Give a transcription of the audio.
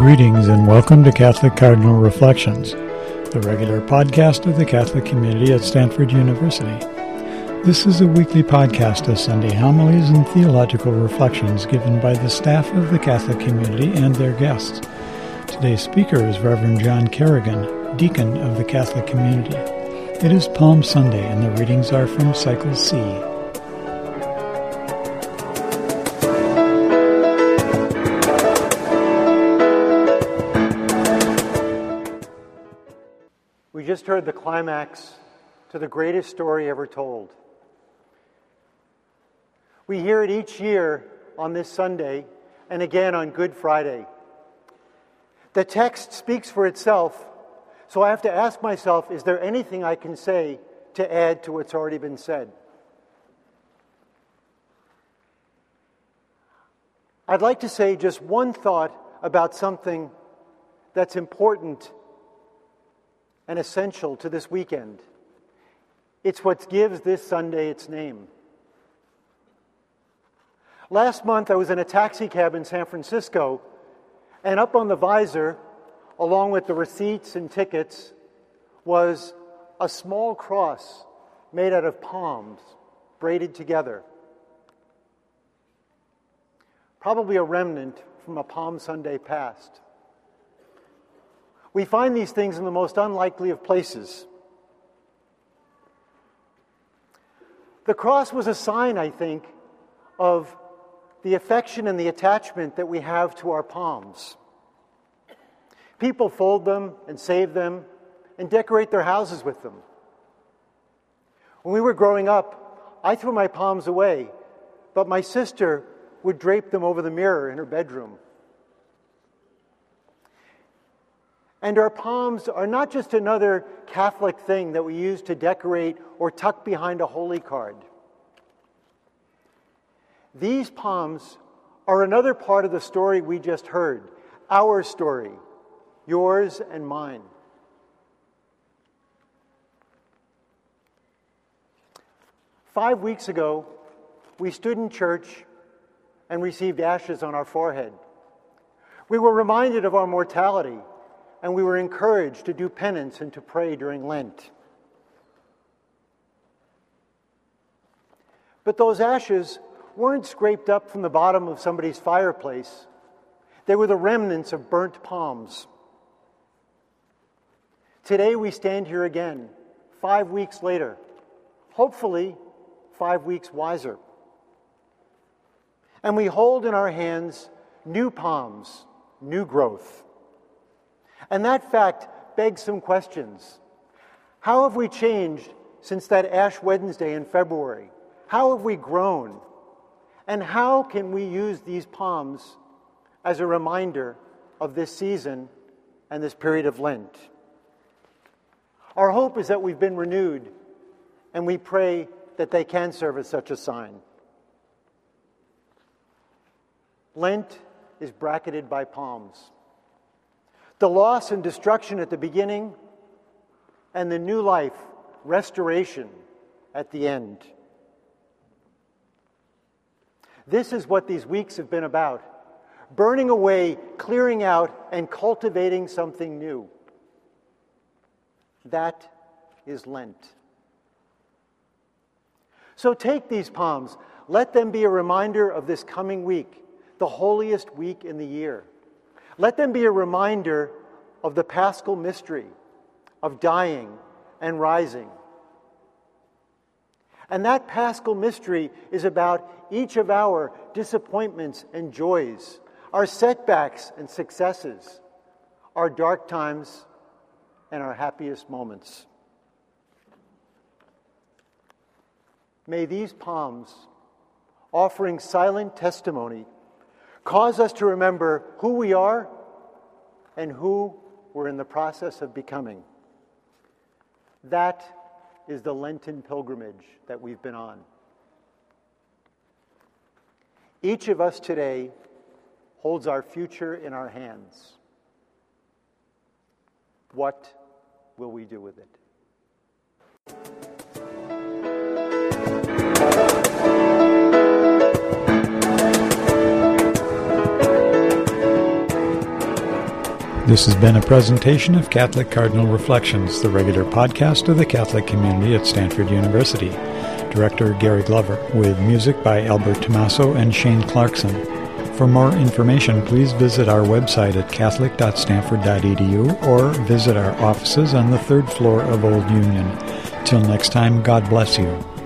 Greetings and welcome to Catholic Cardinal Reflections, the regular podcast of the Catholic community at Stanford University. This is a weekly podcast of Sunday homilies and theological reflections given by the staff of the Catholic community and their guests. Today's speaker is Reverend John Kerrigan, deacon of the Catholic community. It is Palm Sunday and the readings are from Cycle C. We just heard the climax to the greatest story ever told. We hear it each year on this Sunday and again on Good Friday. The text speaks for itself, so I have to ask myself, is there anything I can say to add to what's already been said? I'd like to say just one thought about something that's important and essential to this weekend. It's what gives this Sunday its name. Last month I was in a taxi cab in San Francisco, and up on the visor, along with the receipts and tickets, was a small cross made out of palms, braided together. Probably a remnant from a Palm Sunday past. We find these things in the most unlikely of places. The cross was a sign, I think, of the affection and the attachment that we have to our palms. People fold them and save them and decorate their houses with them. When we were growing up, I threw my palms away, but my sister would drape them over the mirror in her bedroom. And our palms are not just another Catholic thing that we use to decorate or tuck behind a holy card. These palms are another part of the story we just heard, our story, yours and mine. Five weeks ago, we stood in church and received ashes on our forehead. We were reminded of our mortality, and we were encouraged to do penance and to pray during Lent. But those ashes weren't scraped up from the bottom of somebody's fireplace. They were the remnants of burnt palms. Today we stand here again, 5 weeks later, hopefully 5 weeks wiser. And we hold in our hands new palms, new growth. And that fact begs some questions. How have we changed since that Ash Wednesday in February? How have we grown? And how can we use these palms as a reminder of this season and this period of Lent? Our hope is that we've been renewed, and we pray that they can serve as such a sign. Lent is bracketed by palms. The loss and destruction at the beginning, and the new life, restoration, at the end. This is what these weeks have been about. Burning away, clearing out, and cultivating something new. That is Lent. So take these palms. Let them be a reminder of this coming week, the holiest week in the year. Let them be a reminder of the Paschal mystery, of dying and rising. And that Paschal mystery is about each of our disappointments and joys, our setbacks and successes, our dark times and our happiest moments. May these palms, offering silent testimony, cause us to remember who we are and who we're in the process of becoming. That is the Lenten pilgrimage that we've been on. Each of us today holds our future in our hands. What will we do with it? This has been a presentation of Catholic Cardinal Reflections, the regular podcast of the Catholic community at Stanford University. Director Gary Glover, with music by Albert Tommaso and Shane Clarkson. For more information, please visit our website at catholic.stanford.edu or visit our offices on the third floor of Old Union. Till next time, God bless you.